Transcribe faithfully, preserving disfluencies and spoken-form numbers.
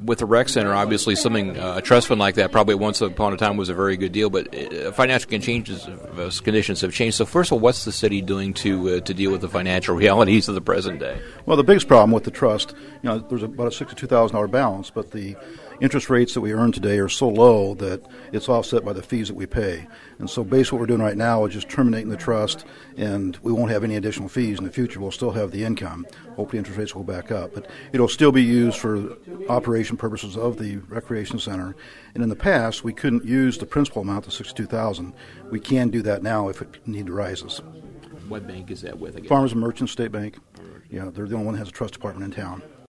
with the rec center, obviously something uh, a trust fund like that probably once upon a time was a very good deal, but uh, financial changes, uh, conditions have changed. So first of all, what's the city doing to uh, to deal with the financial realities of the present day? Well, the biggest problem with the trust, you know, there's about a sixty-two thousand dollars balance, but the interest rates that we earn today are so low that it's offset by the fees that we pay. And so basically what we're doing right now is just terminating the trust, and we won't have any additional fees in the future. We'll still have the income. Hopefully interest rates will go back up. But it'll still be used for operation purposes of the recreation center. And in the past, we couldn't use the principal amount, the sixty-two thousand dollars. We can do that now if it need arises. What bank is that with again? Farmers and Merchants State Bank. Yeah, they're the only one that has a trust department in town.